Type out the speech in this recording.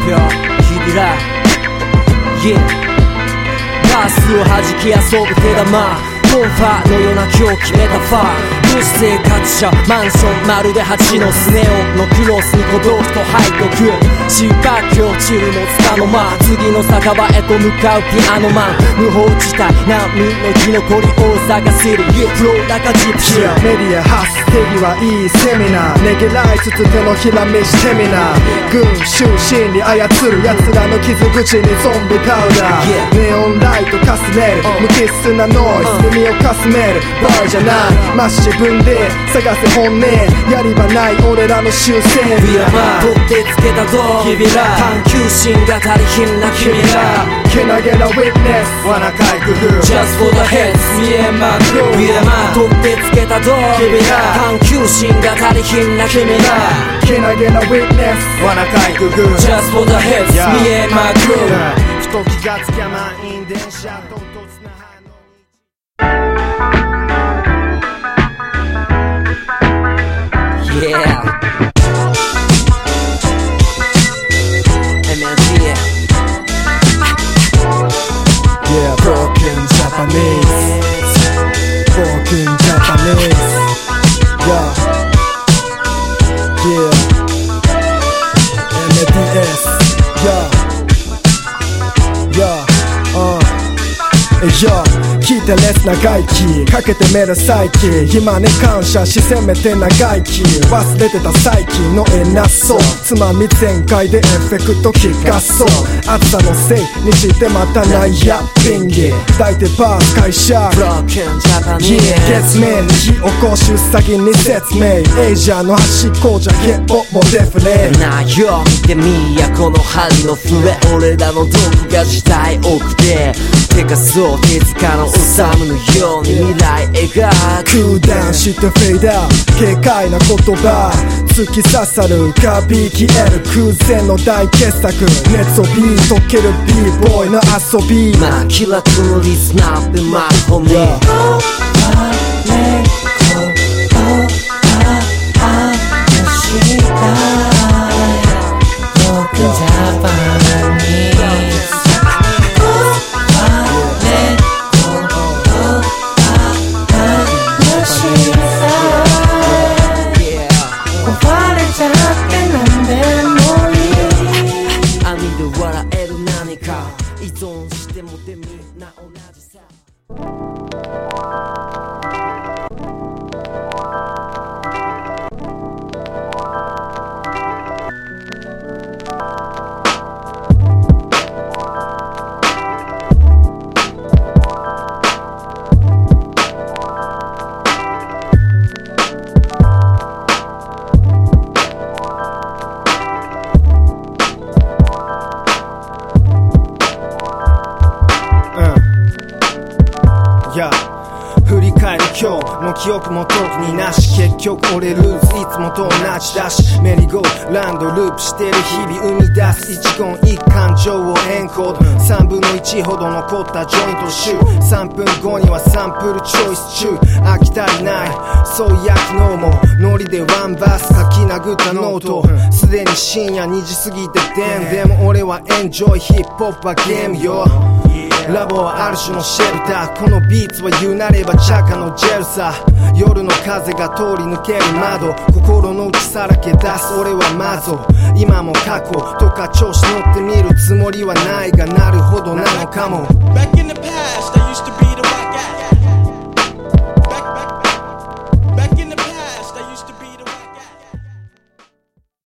票日々ら Yeah ガスを弾き遊ぶ手玉コンファのような狂気メタファー都市生活者マンションまるで8のスネ夫のクロスに孤独と背徳シーバック落ちるもつかの間次の酒場へと向かうピアノマン無法地帯難民の生き残り大阪シティフローラカジプシーメディア発す手際いいセミナーねぎらいつつ手のひらめしてみな軍衆心理操る奴らの傷口にゾンビパウダーネオンライトかすめる無機質なノイズ耳をかすめるバーじゃないまっし自分で探せ本音やり場ない俺らの修正取ってつけた動機探求心が足りひんな君ら Can I get a witness 罠かいくぐ Just for the heads me and my crew 取ってつけた動機探求心が足りひんな君ら Can I get a witness 罠かいくぐ Just for the heads me and my crew ふと気がつきゃ満員電車と突な Yeah MLG Yeah Broken Japanese Broken Japanese Yeah Yeah MLDS Yeah Yeah Yeah聞いてレス長生きかけてめる再起今に感謝しせめて長生き忘れてた最近の偉そうつまみ全開でエフェクト聞かそう暑さのせいにしてまたナイヤッピング抱いてバース会社 Broken Japanese 月面に火起こしウサギに説明エイジャーの端っこじゃゲッポもデフレなあよ見てみやこの針の触れ俺らのどこが時代多くて手かそう手塚のオサムのように未来描くクーダウンしてフェイダー軽快な言葉突き刺さるガビ消える空前の大傑作熱をビー溶ける b ボーイの遊びまあ気楽のリスナーってマイホミ依存してもでみんな同じさ振り返る今日の記憶も特になし結局俺ルーズいつもと同じだしメリーゴーランドループしてる日々生み出す一言一感情をエンコード3分の1ほど残ったジョイントシュー3分後にはサンプルチョイス中飽き足りないそういや昨日もノリでワンバース書き殴ったノートすでに深夜2時過ぎてでも俺はエンジョイヒップホップはゲームよラボはある種のシェルターこのビーツは言うなればチャカのジェルさ夜の風が通り抜ける窓心の内さらけ出す俺はマゾ今も過去とか調子乗ってみるつもりはないがなるほどなのかも Back in the past, I used to